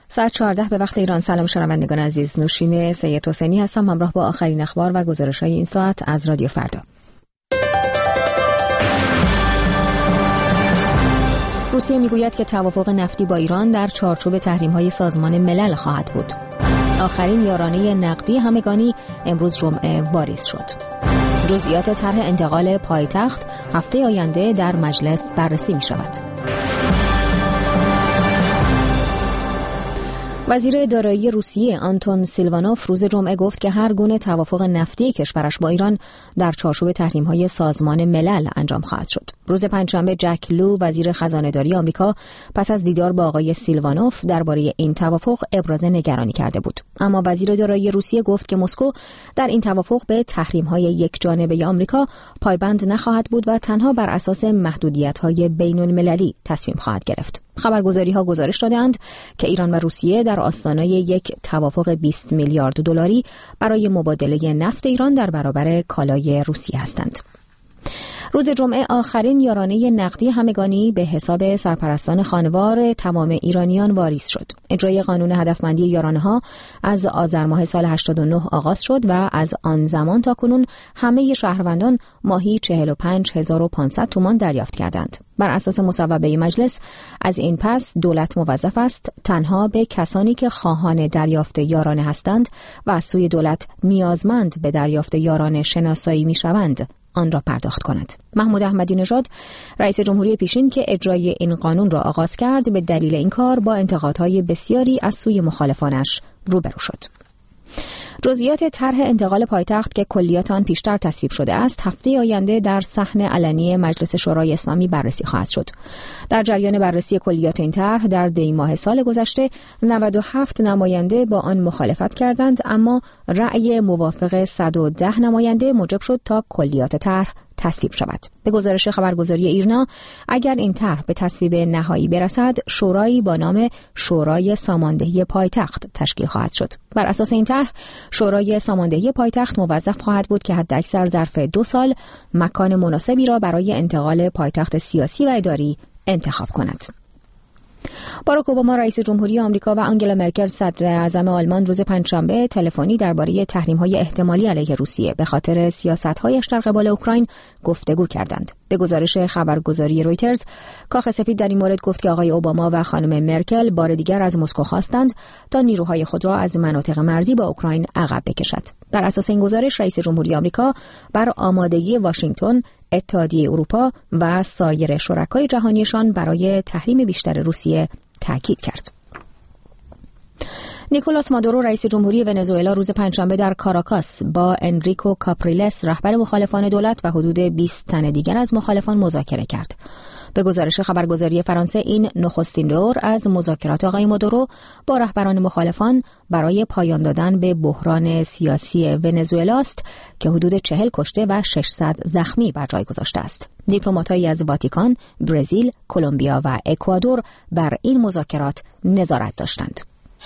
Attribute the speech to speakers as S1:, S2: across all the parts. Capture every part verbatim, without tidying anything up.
S1: ساعت چهارده به وقت ایران. سلام شنوندگان عزیز، نوشین سید حسینی هستم همراه با آخرین اخبار و گزارش‌های این ساعت از رادیو فردا. روسیه میگوید که توافق نفتی با ایران در چارچوب تحریم‌های سازمان ملل خواهد بود. آخرین یارانه نقدی همگانی امروز جمعه واریز شد. جزئیات طرح انتقال پایتخت هفته آینده در مجلس بررسی می شود. وزیر دارایی روسیه آنتون سیلوانوف روز جمعه گفت که هر گونه توافق نفتی کشورش با ایران در چارچوب تحریم‌های سازمان ملل انجام خواهد شد. روز پنجشنبه جک لو وزیر خزانه‌داری آمریکا پس از دیدار با آقای سیلوانوف درباره این توافق ابراز نگرانی کرده بود. اما وزیر دارایی روسیه گفت که مسکو در این توافق به تحریم‌های یکجانبه آمریکا پایبند نخواهد بود و تنها بر اساس محدودیت‌های بین‌المللی تصمیم خواهد گرفت. خبرگزاری‌ها گزارش دادند که ایران و روسیه در آستانه یک توافق بیست میلیارد دلاری برای مبادله نفت ایران در برابر کالای روسیه هستند. روز جمعه آخرین یارانه نقدی همگانی به حساب سرپرستان خانوار تمام ایرانیان واریز شد. اجرای قانون هدفمندی یارانه‌ها از آذر ماه سال هشتاد و نه آغاز شد و از آن زمان تا کنون همه شهروندان ماهی چهل و پنج هزار و پانصد تومان دریافت کردند. بر اساس مصوبه مجلس از این پس دولت موظف است تنها به کسانی که خواهان دریافت یارانه هستند و از سوی دولت نیازمند به دریافت یارانه شناسایی می‌شوند آن را پرداخت کند. محمود احمدی نژاد رئیس جمهوری پیشین که اجرای این قانون را آغاز کرد به دلیل این کار با انتقادهای بسیاری از سوی مخالفانش روبرو شد. جزئیات طرح انتقال پایتخت که کلیات آن پیشتر تصویب شده است هفته آینده در صحن علنی مجلس شورای اسلامی بررسی خواهد شد. در جریان بررسی کلیات این طرح در دی ماه سال گذشته نود و هفت نماینده با آن مخالفت کردند، اما رأی موافق صد و ده نماینده موجب شد تا کلیات طرح تصویب شود. به گزارش خبرگزاری ایرنا اگر این طرح به تصویب نهایی برسد شورایی با نام شورای ساماندهی پایتخت تشکیل خواهد شد. بر اساس این طرح شورای ساماندهی پایتخت موظف خواهد بود که حداکثر ظرف دو سال مکان مناسبی را برای انتقال پایتخت سیاسی و اداری انتخاب کند. باراک اوباما رئیس جمهوری آمریکا و آنگلا مرکل صدر اعظم آلمان روز پنجشنبه تلفنی درباره تحریم‌های احتمالی علیه روسیه به خاطر سیاست‌هایش در قبال اوکراین گفتگو کردند. به گزارش خبرگزاری رویترز کاخ سفید در این مورد گفت که آقای اوباما و خانم مرکل بار دیگر از مسکو خواستند تا نیروهای خود را از مناطق مرزی با اوکراین عقب بکشد. در اساس این گزارش رئیس جمهوری آمریکا بر آمادگی واشنگتن، اتحادیه اروپا و سایر شرکای جهانیشان برای تحریم بیشتر روسیه تاکید کرد. نیکولاس مادورو رئیس جمهوری ونزوئلا روز پنجشنبه در کاراکاس با انریکو کاپریلس رهبر مخالفان دولت و حدود بیست تن دیگر از مخالفان مذاکره کرد. به گزارش خبرگزاری فرانسه این نخستین دور از مذاکرات آقای مادورو با رهبران مخالفان برای پایان دادن به بحران سیاسی ونزوئلا است که حدود چهل کشته و ششصد زخمی بر جای گذاشته است. دیپلمات‌هایی از واتیکان، برزیل، کلمبیا و اکوادور بر این مذاکرات نظارت داشتند.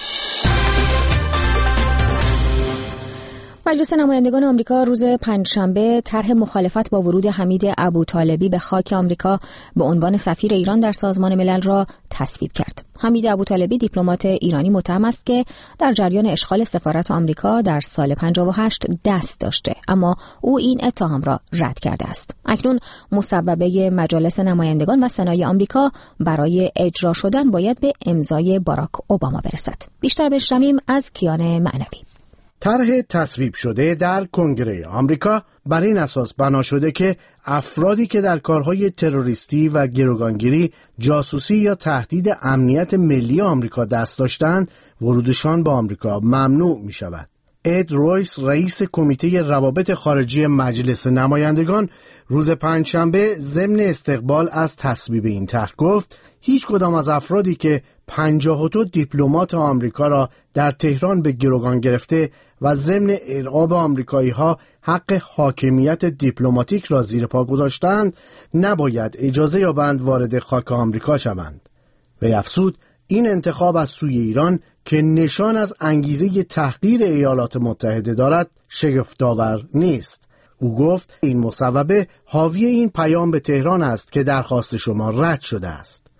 S1: مجلس نمایندگان آمریکا روز پنجشنبه طرح مخالفت با ورود حمید ابوطالبی به خاک آمریکا به عنوان سفیر ایران در سازمان ملل را تصویب کرد. حمید ابوطالبی دیپلمات ایرانی متهم است که در جریان اشغال سفارت آمریکا در سال پنجاه و هشت دست داشته، اما او این اتهام را رد کرده است. اکنون مصوبه مجالس نمایندگان و سنای آمریکا برای اجرا شدن باید به امضای باراک اوباما برسد. بیشتر بشنویم از کیان معنوی.
S2: طرح تصویب شده در کنگره آمریکا بر این اساس بنا شده که افرادی که در کارهای تروریستی و گروگانگیری، جاسوسی یا تهدید امنیت ملی آمریکا دست داشتند، ورودشان به آمریکا ممنوع می شود. اد رویس رئیس کمیته روابط خارجی مجلس نمایندگان روز پنجشنبه ضمن استقبال از تصویب این طرح گفت هیچ کدام از افرادی که پنجاه و دو دیپلمات آمریکا را در تهران به گروگان گرفته و ضمن ارعاب آمریکایی‌ها حق حاکمیت دیپلماتیک را زیر پا گذاشتند نباید اجازه یابند وارد خاک آمریکا شوند. و افزود این انتخاب از سوی ایران که نشان از انگیزه تحقیر ایالات متحده دارد شگفت‌آور نیست. او گفت این مصوبه حاوی این پیام به تهران است که درخواست شما رد شده است.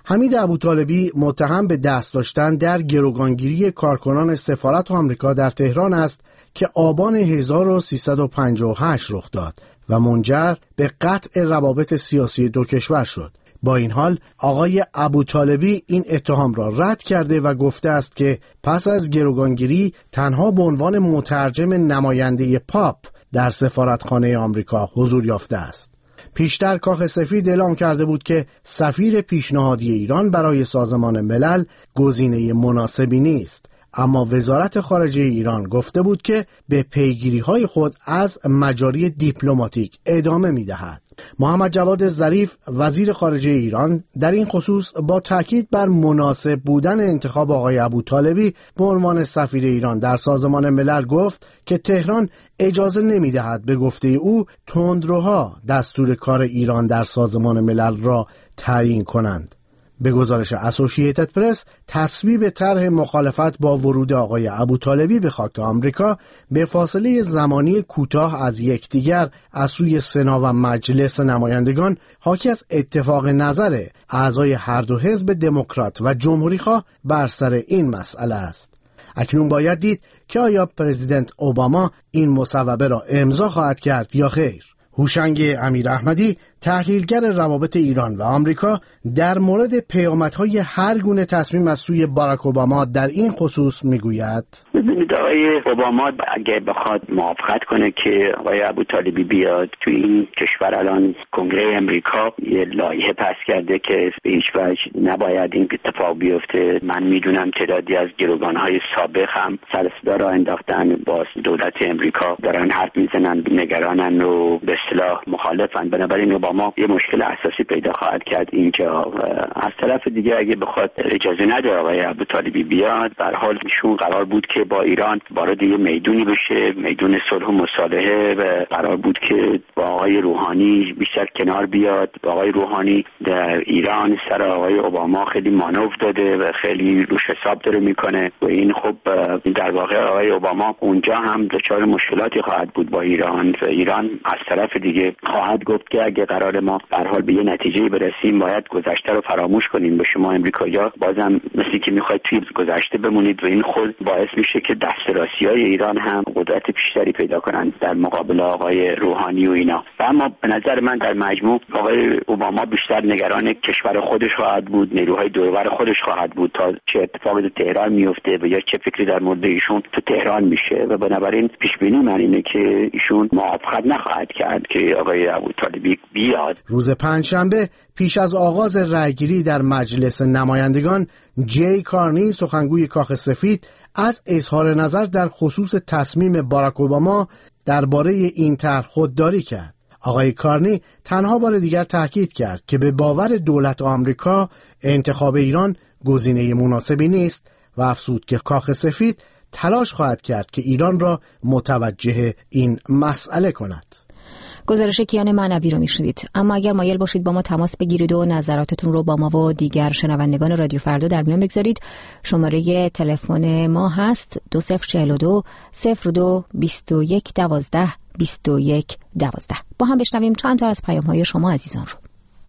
S2: حمید ابوطالبی متهم به دست داشتن در گروگانگیری کارکنان سفارت آمریکا در تهران است که آبان هزار و سیصد و پنجاه و هشت رخ داد و منجر به قطع روابط سیاسی دو کشور شد. با این حال آقای ابوطالبی این اتهام را رد کرده و گفته است که پس از گروگانگیری تنها به عنوان مترجم نماینده پاپ در سفارتخانه آمریکا حضور یافته است. پیشتر کاخ سفید اعلام کرده بود که سفیر پیشنهادی ایران برای سازمان ملل گزینه مناسبی نیست، اما وزارت خارجه ایران گفته بود که به پیگیری‌های خود از مجاری دیپلماتیک ادامه می‌دهد. محمد جواد ظریف وزیر خارجه ایران در این خصوص با تاکید بر مناسب بودن انتخاب آقای ابوطالبی به عنوان سفیر ایران در سازمان ملل گفت که تهران اجازه نمی‌دهد به گفته او تندروها دستور کار ایران در سازمان ملل را تعیین کنند. به گزارش اسوشییتد پرس، تصویب طرح مخالفت با ورود آقای ابوطالبی به خاک آمریکا به فاصله زمانی کوتاه از یکدیگر از سوی سنا و مجلس نمایندگان حاکی از اتفاق نظر اعضای هر دو حزب دموکرات و جمهوری‌خواه بر سر این مسئله است. اکنون باید دید که آیا پرزیدنت اوباما این مصوبه را امضا خواهد کرد یا خیر. هوشنگ امیراحمدی، تحلیلگر روابط ایران و آمریکا، در مورد پیامدهای هر گونه تصمیم از سوی باراک اوباما در این خصوص میگوید:
S3: ببینید آقای اوباما اگه بخواد موافقت کنه که آقای ابوطالبی بیاد تو این کشور، الان کنگره امریکا یه لایحه پس کرده که به هیچ وجه نباید این اتفاق بیفته. من میدونم تعدادی از گروگانهای سابق هم سر صدا را انداختن با دولت امریکا، دارن حرف میزنن، نگرانن و به اصطلاح مخالفن. بنابراین اوباما یه مشکل اساسی پیدا خواهد کرد اینجا. از طرف دیگه اگه بخواد اجازه نده آقای ابوطالبی بیاد، به هر حال ایشون قرار بود که با ایران وارد یه میدونی بشه، میدون صلح و مصالحه، و قرار بود که با آقای روحانی بیشتر کنار بیاد. با آقای روحانی در ایران سر آقای اوباما خیلی مانور داده و خیلی روش حساب داره میکنه و این خب در واقع آقای اوباما اونجا هم دچار مشکلاتی خواهد بود با ایران و ایران از طرف دیگه خواهد گفت که اگه قرار ما به هر حال به یه نتیجه برسیم باید گذشته رو فراموش کنیم. به شما امریکایی‌ها بازم مثل که میخواید توی گذشته بمونید و این خود باعث میشه که دسترسی‌های ایران هم قدرت بیشتری پیدا کنند در مقابل آقای روحانی و اینا. و اما به نظر من در مجموع آقای اوباما بیشتر نگران کشور خودش خواهد بود، نیروهای دورور خودش خواهد بود تا چه اتفاقی در تهران میفته و یا چه فکری در مورد ایشون تو تهران میشه و بنابراین پیش بینی من اینه که ایشون موافقت نخواهد کرد که آقای ابوطالبی بیاد.
S2: روز پنجشنبه پیش از آغاز رأیگیری در مجلس نمایندگان، جی کارنی سخنگوی کاخ سفید از اظهار نظر در خصوص تصمیم باراک اوباما درباره این طرح خودداری کرد. آقای کارنی تنها بار دیگر تاکید کرد که به باور دولت آمریکا انتخاب ایران گزینه مناسبی نیست و افزود که کاخ سفید تلاش خواهد کرد که ایران را متوجه این مسئله کند.
S1: گزارش کیان معنوی رو میشنوید. اما اگر مایل باشید با ما تماس بگیرید و نظراتتون رو با ما و دیگر شنوندگان رادیو فردا در میان بگذارید، شماره تلفن ما هست دو صفر چهل دو صفر دو بیست و یک دوازده بیست و یک دوازده. با هم بشنویم چند تا از پیام‌های شما عزیزان رو.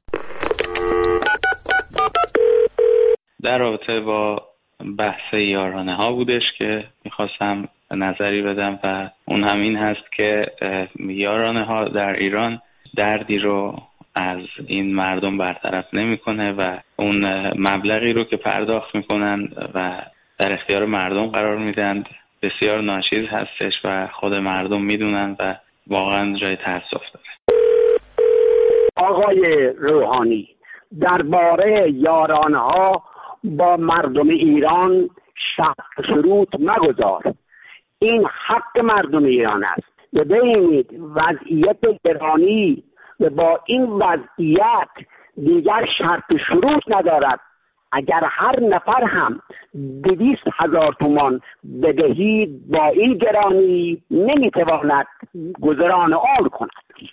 S4: در رابطه با بحث یارانه ها بودش که میخواستم نظری بدم و اون هم این هست که یارانه ها در ایران دردی رو از این مردم برطرف نمیکنه و اون مبلغی رو که پرداخت میکنن و در اختیار مردم قرار میدن بسیار ناچیز هستش و خود مردم میدونن و واقعا جای تاسف داره.
S5: آقای روحانی درباره یارانه ها با مردم ایران شرط شروط مگذار، این حق مردم ایران است. ببینید وضعیت ایرانی و با این وضعیت دیگر شرط شروط ندارد. اگر هر نفر هم دویست هزار تومان بدهید با این گرانی نمیتواند گذران آن کند.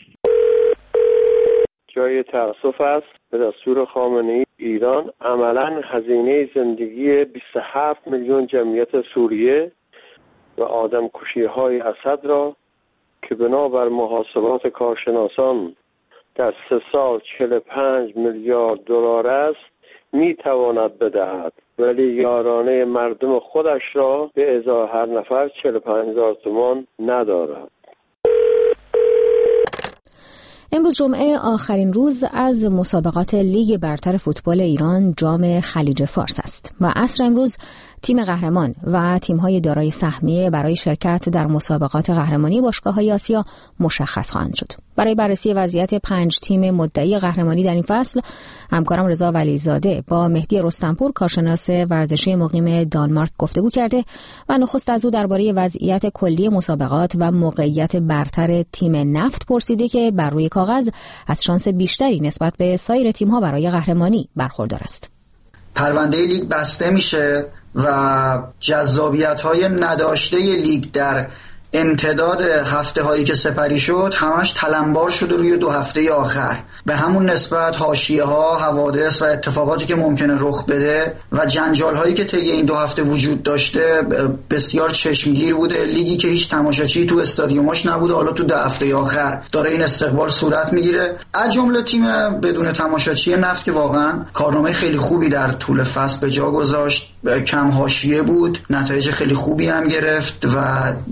S6: جای تأسف است به دستور خامنه‌ای ایران عملاً هزینه زندگی بیست و هفت میلیون جمعیت سوریه و آدم کشی‌های اسد را که بنابر محاسبات کارشناسان در سه سال چهل و پنج میلیارد دلار است میتواند بدهد، ولی یارانه مردم خودش را به ازای هر نفر چهل و پنج هزار تومان ندارد.
S1: امروز جمعه آخرین روز از مسابقات لیگ برتر فوتبال ایران جام خلیج فارس است و عصر امروز تیم قهرمان و تیم‌های دارای سهمیه برای شرکت در مسابقات قهرمانی باشگاه‌های آسیا مشخص خواهند شد. برای بررسی وضعیت پنج تیم مدعی قهرمانی در این فصل، همکارم رضا ولیزاده با مهدی رستمپور کارشناس ورزشی مقیم دانمارک گفتگو کرده و نخست از او درباره وضعیت کلی مسابقات و موقعیت برتر تیم نفت پرسیده که بر روی کاغذ از شانس بیشتری نسبت به سایر تیم‌ها برای قهرمانی برخوردار است.
S7: پرونده لیگ بسته میشه و جذابیت‌های نداشته لیگ در امتداد هفته هایی که سپری شد همش تلمبار شده روی دو هفته آخر. به همون نسبت حاشیه ها، حوادث و اتفاقاتی که ممکنه رخ بده و جنجال هایی که طی این دو هفته وجود داشته بسیار چشمگیر بوده. لیگی که هیچ تماشاچی تو استادیوماش نبوده، حالا تو دو هفته آخر داره این استقبال صورت میگیره. از جمله تیم بدون تماشاچی نفت که واقعا کارنامه خیلی خوبی در طول فصل به جا گذاشت، کم حاشیه بود، نتایج خیلی خوبی هم گرفت و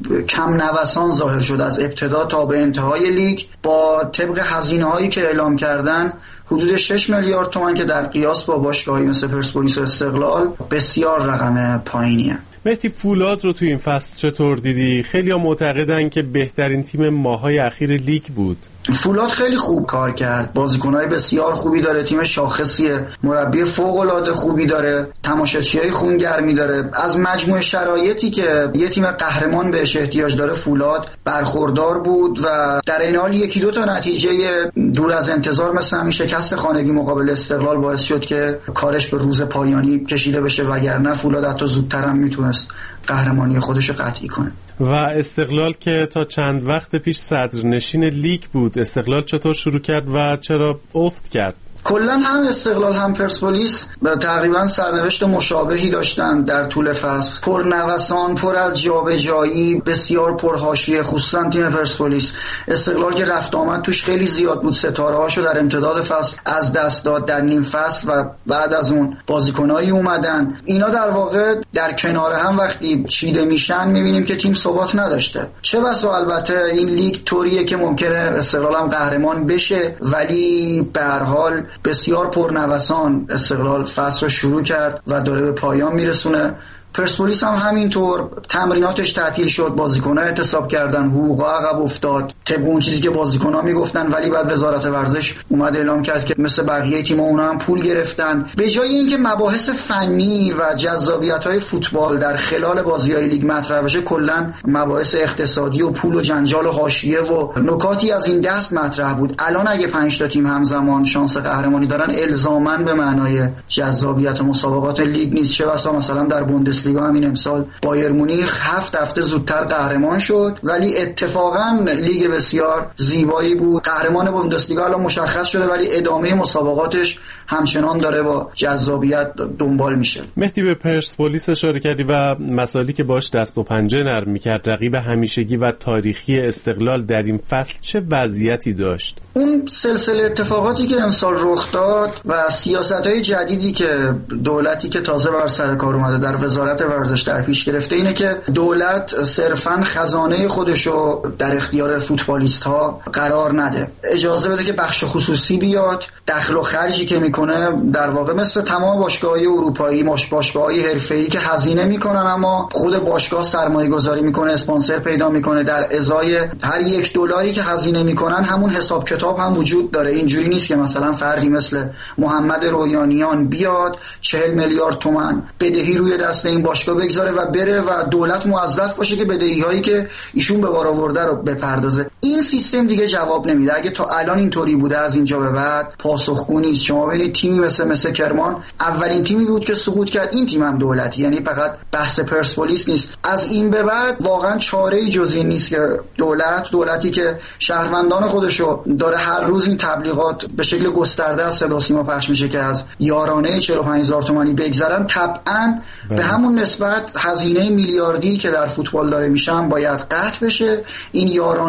S7: کم نوسان ظاهر شد از ابتدا تا به انتهای لیگ. با طبق هزینه‌هایی که اعلام کردن حدود شش میلیارد تومان که در قیاس با باشگاهی مثل پرسپولیس و استقلال بسیار رقم پایینیه.
S8: مهدی، فولاد رو تو این فصل چطور دیدی؟ خیلی‌ها معتقدن که بهترین تیم ماهای اخیر لیگ بود.
S7: فولاد خیلی خوب کار کرد، بازیکن‌های بسیار خوبی داره، تیم شاخصیه، مربی فوق‌العاده خوبی داره، تماشاچیای خونگرمی داره. از مجموعه شرایطی که یه تیم قهرمان بهش احتیاج داره فولاد برخوردار بود و در این حال یکی دو تا نتیجه دور از انتظار مثل همین شکست خانگی مقابل استقلال باعث شد که کارش به روز پایانی کشیده بشه، وگرنه فولاد حتی زودتر هم میتونست قهرمانی خودش رو قطعی کنه.
S8: و استقلال که تا چند وقت پیش صدرنشین لیگ بود، استقلال چطور شروع کرد و چرا افت کرد؟
S7: کلا هم استقلال هم پرسپولیس تقریبا سرنوشت مشابهی داشتن در طول فصل، پر نوسان، پر از جابجایی، بسیار پر حاشیه، خصوصا تیم پرسپولیس. استقلال که رفت آمد توش خیلی زیاد بود، ستاره هاشو در امتداد فصل از دست داد در نیم فصل و بعد از اون بازیکنایی اومدن. اینا در واقع در کنار هم وقتی چیده میشن میبینیم که تیم ثبات نداشته. چه بسا البته این لیگ طوریه که ممکنه استقلال هم قهرمان بشه، ولی به هر حال بسیار پرنوسان استقلال فصل رو شروع کرد و داره به پایان میرسونه. پرسپولیس هم همینطور تمریناتش تعطیل شد، بازیکن‌ها اعتصاب کردن، حقوق عقب افتاد طبق اون چیزی که بازیکن‌ها میگفتن، ولی بعد وزارت ورزش اومد اعلام کرد که مثل بقیه تیم‌ها اونها هم پول گرفتن. به جای اینکه مباحث فنی و جذابیت‌های فوتبال در خلال بازی‌های لیگ مطرح بشه، کلاً مباحث اقتصادی و پول و جنجال و حاشیه و نکاتی از این دست مطرح بود. الان اگه پنج تا تیم همزمان شانس قهرمانی دارن، الزاماً به معنای جذابیت مسابقات لیگ نیست. چه بسا مثلا در بوندس لیگا همین امسال بایر مونیخ هفت هفته زودتر قهرمان شد، ولی اتفاقا لیگ بسیار زیبایی بود. قهرمان بوندسلیگا الان مشخص شده، ولی ادامه مسابقاتش همچنان داره با جذابیت دنبال میشه.
S8: مهدی، به پرسپولیس اشاره کردی و مسائلی که باش دست و پنجه نرم میکرد. رقیب همیشگی و تاریخی استقلال در این فصل چه وضعیتی داشت؟
S7: اون سلسله اتفاقاتی که امسال رخ داد و سیاست‌های جدیدی که دولتی که تازه بر سر کار اومده در وزارت ورزش در پیش گرفته اینه که دولت صرفاً خزانه خودشو در اختیار فوتبالیست‌ها قرار نده، اجازه بده که بخش خصوصی بیاد، دخل و خرجی که میکنه در واقع مثل تمام باشگاه‌های اروپایی، باشگاه‌های حرفه‌ای که هزینه میکنن اما خود باشگاه سرمایه‌گذاری میکنه، اسپانسر پیدا میکنه، در ازای هر یک دلاری که هزینه میکنن همون حساب کتاب هم وجود داره. اینجوری نیست که مثلا فردی مثل محمد رویانیان بیاد چهل میلیارد تومان بدهی روی دست این باشگاه بگذاره و بره و دولت موظف باشه که بدهی‌هایی که ایشون به بار آورده رو بپردازه. این سیستم دیگه جواب نمیده. اگه تا الان اینطوری بوده، از اینجا به بعد پاسخگو نیست. شما ببینید تیمی مثل مثل کرمان اولین تیمی بود که سقوط کرد، این تیم هم دولتی، یعنی فقط بحث پرسپولیس نیست. از این به بعد واقعا چاره‌ای جز این نیست که دولت دولتی که شهروندان خودشو داره هر روز این تبلیغات به شکل گسترده از صدا و سیما پخش میشه که از یارانه چهل و پنج هزار تومانی بگذرن، طبعا به همون نسبت هزینه میلیاردی که در فوتبال داره میشن باید قطع بشه. این یارانه‌ای که به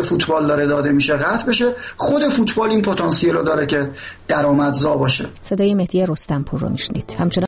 S7: فوتبال داره داده میشه قطع بشه، خود فوتبال این پتانسیل رو داره که درآمدزا باشه.
S1: صدای مهدی رستمپور رو میشنید. همچنان